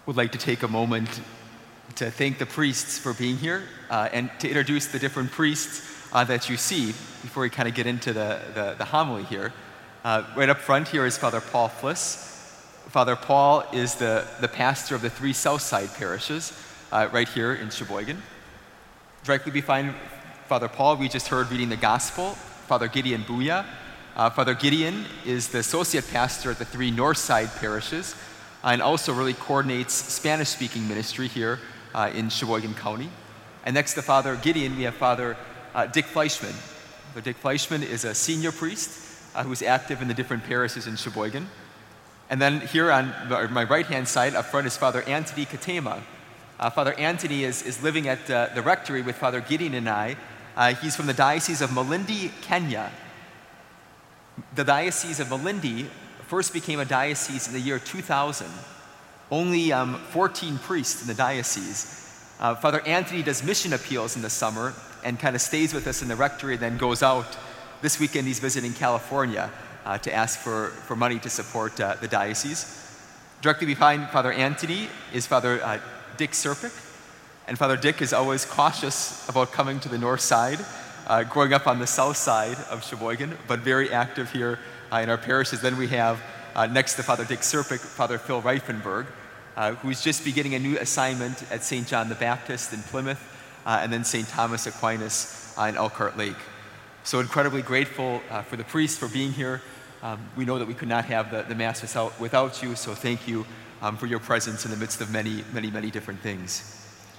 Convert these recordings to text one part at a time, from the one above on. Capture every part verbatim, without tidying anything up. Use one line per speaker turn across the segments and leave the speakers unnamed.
would like to take a moment to thank the priests for being here uh, and to introduce the different priests uh, that you see before we kind of get into the, the, the homily here. Uh, right up front here is Father Paul Fliss. Father Paul is the, the pastor of the three Southside parishes uh, right here in Sheboygan. Directly behind Father Paul, we just heard reading the gospel, Father Gideon Booya. Uh, Father Gideon is the associate pastor at the three Northside parishes uh, and also really coordinates Spanish-speaking ministry here uh, in Sheboygan County. And next to Father Gideon, we have Father uh, Dick Fleischman. Father Dick Fleischman is a senior priest uh, who's active in the different parishes in Sheboygan. And then here on my right-hand side, up front, is Father Anthony Katema. Uh, Father Anthony is, is living at uh, the rectory with Father Gideon and I. Uh, he's from the Diocese of Malindi, Kenya. The Diocese of Malindi first became a diocese in the year two thousand. Only um, fourteen priests in the diocese. Uh, Father Anthony does mission appeals in the summer and kind of stays with us in the rectory and then goes out. This weekend he's visiting California uh, to ask for, for money to support uh, the diocese. Directly behind Father Anthony is Father uh, Dick Serpic. And Father Dick is always cautious about coming to the north side, uh, growing up on the south side of Sheboygan, but very active here uh, in our parishes. Then we have, uh, next to Father Dick Serpic, Father Phil Reifenberg, uh, who's just beginning a new assignment at Saint John the Baptist in Plymouth, uh, and then Saint Thomas Aquinas uh, in Elkhart Lake. So incredibly grateful uh, for the priests for being here. Um, we know that we could not have the, the Mass without, without you, so thank you um, for your presence in the midst of many, many, many different things.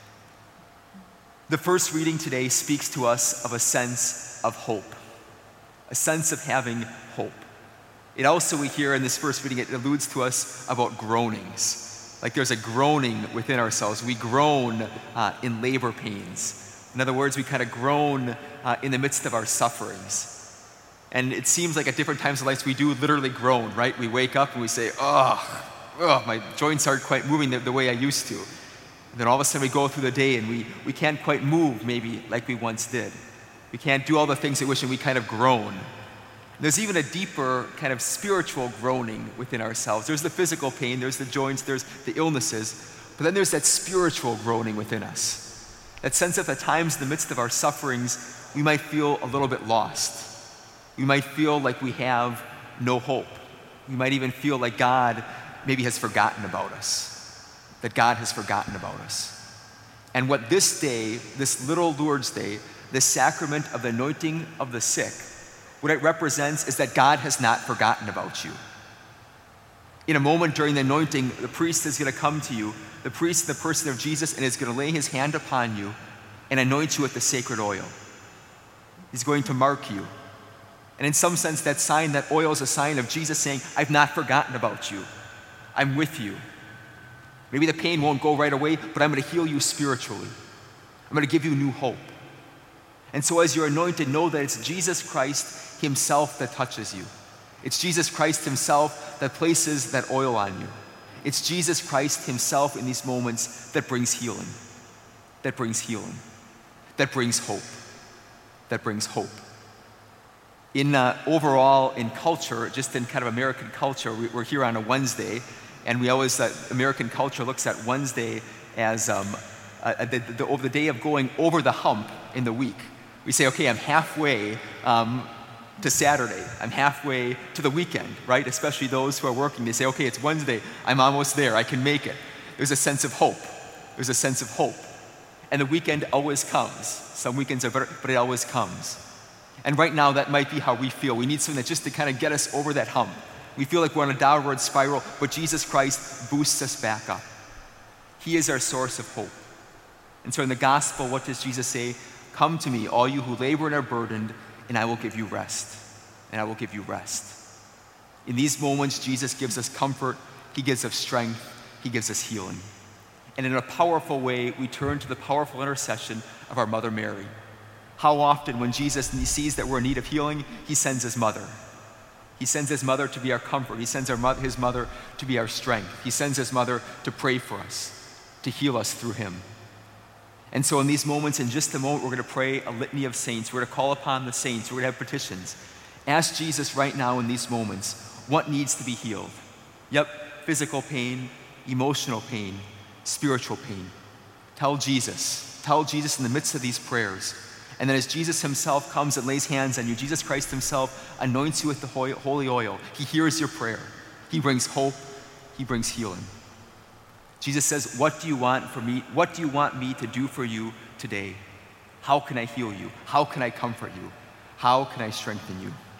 The first reading today speaks to us of a sense of hope, a sense of having hope. It also, we hear in this first reading, it alludes to us about groanings. Like there's a groaning within ourselves. We groan uh, in labor pains. In other words, we kind of groan uh, in the midst of our sufferings. And it seems like at different times of life, we do literally groan, right? We wake up and we say, oh, oh my joints aren't quite moving the, the way I used to. And then all of a sudden we go through the day and we, we can't quite move maybe like we once did. We can't do all the things we wish, and we kind of groan. There's even a deeper kind of spiritual groaning within ourselves. There's the physical pain, there's the joints, there's the illnesses, but then there's that spiritual groaning within us. That sense that at times in the midst of our sufferings, we might feel a little bit lost. We might feel like we have no hope. We might even feel like God maybe has forgotten about us. That God has forgotten about us. And what this day, this little Lourdes Day, this sacrament of the anointing of the sick, what it represents is that God has not forgotten about you. In a moment during the anointing, the priest is going to come to you, the priest in the person of Jesus, and is going to lay his hand upon you and anoint you with the sacred oil. He's going to mark you. And in some sense, that sign, that oil is a sign of Jesus saying, I've not forgotten about you. I'm with you. Maybe the pain won't go right away, but I'm going to heal you spiritually. I'm going to give you new hope. And so as you're anointed, know that it's Jesus Christ himself that touches you. It's Jesus Christ himself that places that oil on you. It's Jesus Christ himself in these moments that brings healing, that brings healing, that brings hope, that brings hope. In uh, overall, in culture, just in kind of American culture, we, we're here on a Wednesday, and we always, uh, American culture looks at Wednesday as um, uh, the, the, the, the day of going over the hump in the week. We say, okay, I'm halfway um, to Saturday. I'm halfway to the weekend, right? Especially those who are working. They say, okay, it's Wednesday. I'm almost there. I can make it. There's a sense of hope. There's a sense of hope. And the weekend always comes. Some weekends are better, but it always comes. And right now, that might be how we feel. We need something that just to kind of get us over that hump. We feel like we're on a downward spiral, but Jesus Christ boosts us back up. He is our source of hope. And so in the gospel, what does Jesus say? Come to me, all you who labor and are burdened, and I will give you rest. And I will give you rest. In these moments, Jesus gives us comfort. He gives us strength. He gives us healing. And in a powerful way, we turn to the powerful intercession of our Mother Mary. How often when Jesus sees that we're in need of healing, he sends his mother. He sends his mother to be our comfort. He sends our mother, his mother to be our strength. He sends his mother to pray for us, to heal us through him. And so in these moments, in just a moment, we're going to pray a litany of saints. We're going to call upon the saints. We're going to have petitions. Ask Jesus right now in these moments, what needs to be healed? Yep, physical pain, emotional pain, spiritual pain. Tell Jesus. Tell Jesus in the midst of these prayers. And then as Jesus himself comes and lays hands on you, Jesus Christ himself anoints you with the holy oil. He hears your prayer. He brings hope. He brings healing. Jesus says, what do you want for me? What do you want me to do for you today? How can I heal you? How can I comfort you? How can I strengthen you?